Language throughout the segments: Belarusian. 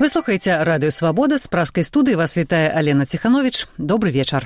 Вы слухаеце радыё Свабода, з праскай студыі вас вітае Алена Ціхановіч. Добры вечар.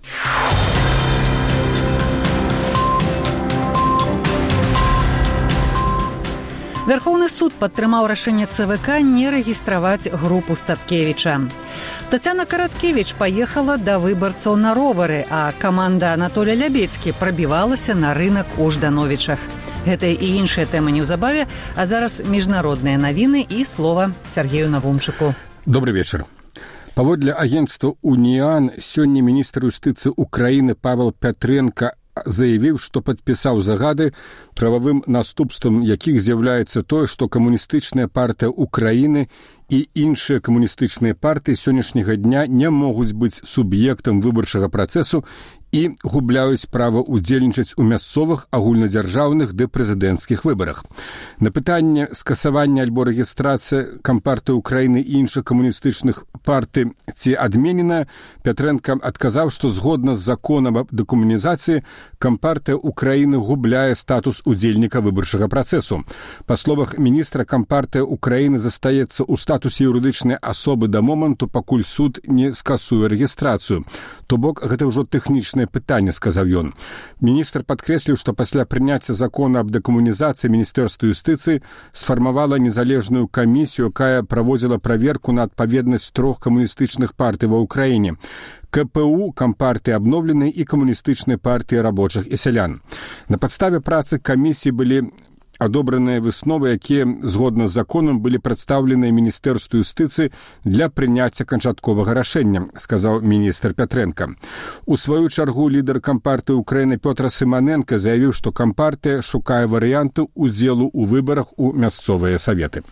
Верховны суд падтрымаў рашэнне ЦВК не рэгістраваць групу Статкевіча. Тацяна Караткевіч паехала да выбарцаў на ровары, а каманда Анатолія Лябедзькі прабівалася на рынак у Ждановічах. Гэта і іншыя тэмы неўзабаве, а зараз міжнародныя навіны і слова Сергею Навумчыку. Добрый вечер. Паводле агентства «Уніан» сёння міністр юстыцыі Украіны Павел Пятренко заявіў, што падпісаў загады, прававым наступствам якіх з'яўляецца тое, што камуністычная партыя Украіны і іншыя камуністычныя партыі сённяшняга дня не могуць быць суб'ектам выбарчага працэсу і губляюць права ўдзельнічаць у мясцовых, агульнадзяржаўных ды прэзідэнцкіх выбарах. На пытанне скасавання альбо рэгістрацыі Кампартыі Украіны і іншых камуністычных партый ці адменена, Пятренко адказаў, што згодна з законам аб дэкамунізацыі Кампартыя Украіны губляе статус удзельніка выбарчага працэсу. Па словах міністра, Кампартыя Украіны застаецца ў статусе юрыдычнай асобы да моманту, пакуль суд не скасуе рэгістрацыю. То бок, гэта ўжо тэхнічнае пытанне, сказаў ён. Міністр падкрэсліў, што пасля прыняцця закона аб дэкамунізацыі Міністэрства юстыцыі сфармавала незалежную камісію, якая праводзіла праверку на адпаведнасць 3 камуністычных партый ва ўкраіне. КПУ, Кампартыі абноўленай і камуністычнай партыі рабочых і сялян. На падставе працы камісіі былі адобраныя высновы, якія, згодна з законам, былі прадстаўленыя Міністэрству юстыцыі для прыняцця канчатковага рашэння, сказаў міністр Пятренко. У сваю чаргу лідар Кампартыі Украіны Пётр Сыманенко заявіў, што Кампартыя шукае варыянты ўдзелу ў выбарах у мясцовыя саветы.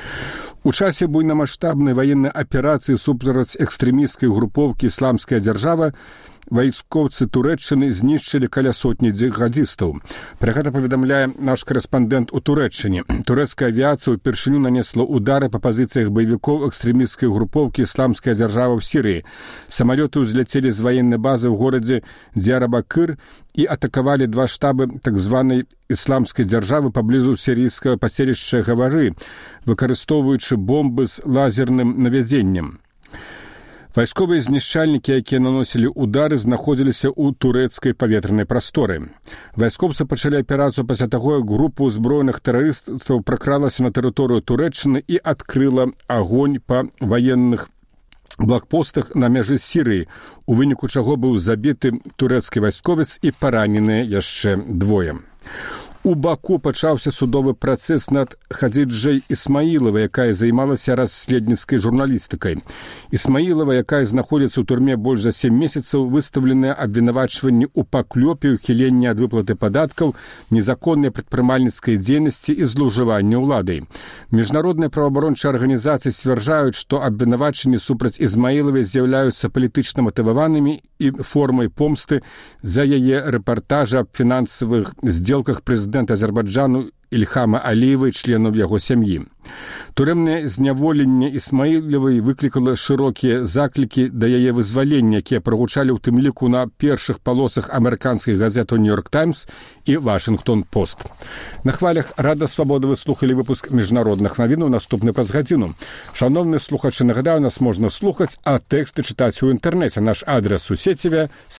У часе буйнамаштабнай ваеннай аперацыі супраць экстрэмісцкай групоўкі «Ісламская дзяржава» вайскоўцы Турэччыны знішчылі каля сотні джихадзістаў. Пра гэта паведамляе наш корэспандэнт у Турэччыне. Турэцкая авіяцыя ўпершыню нанесла удары па пазіцыях баевікоў экстрэмісцкай групоўкі «Ісламская дзяржава» ў Сірыі. Самалёты ўзляцелі з ваеннай базы ў горадзе Дзярабакыр і атакавалі 2 штабы так званай «Ісламскай дзяржавы» паблізу сірійскага паселішча Гавары, выкарыстоўваючы бомбы з лазерным навядзеннем. Вайсковыя знішчальнікі, якія наносілі удары, знаходзіліся ў турэцкай паветранай прасторы. Вайскоўцы пачалі аперацыю пасля таго, як група ўзброеных тэрарыстаў пракралася на тэрыторыю Турэччыны і адкрыла агонь па ваенных блокпостах на мяжы з Сірыі, у выніку чаго быў забіты турэцкі вайсковец і параненыя яшчэ 2. У Баку пачаўся судовы працэс над Хадзіджай Ісмаілавай, якая займалася расследніцкай журналістыкай. Ісмаілава, якая знаходзіцца ў турме больш за 7 месяцаў, выстаўленыя абвінавачванні ў паклёпе, ухіленні ад выплаты падаткаў, незаконнай прадпрымальніцкай дзейнасці і злоўжывання ўладай. Міжнародныя праваабарончыя арганізацыі сцвярджаюць, што абвінавачанні супраць Ізмаілавай з'яўляюцца палітычна матываванымі і формай помсты за яе рэпартажы аб фінансавых здзелках прэзідэнта Азербайджану Ільхама Аліева і членаў яго сям'і. Турэмнае зняволенне Ісмаілавай выклікала шырокія заклікі да яе вызвалення, якія прагучалі ў тым ліку на першых палосах амерыканскіх газет «Нью-Йорк Таймс» і «Вашынгтон-Пост». На хвалях Рада Свабода вы слухалі выпуск міжнародных навінаў, наступны праз гадзіну. Шановныя слухачы, нагадаю, нас можна слухаць, а тэксты чытаць у інтэрнэце. Наш адрес у сеціве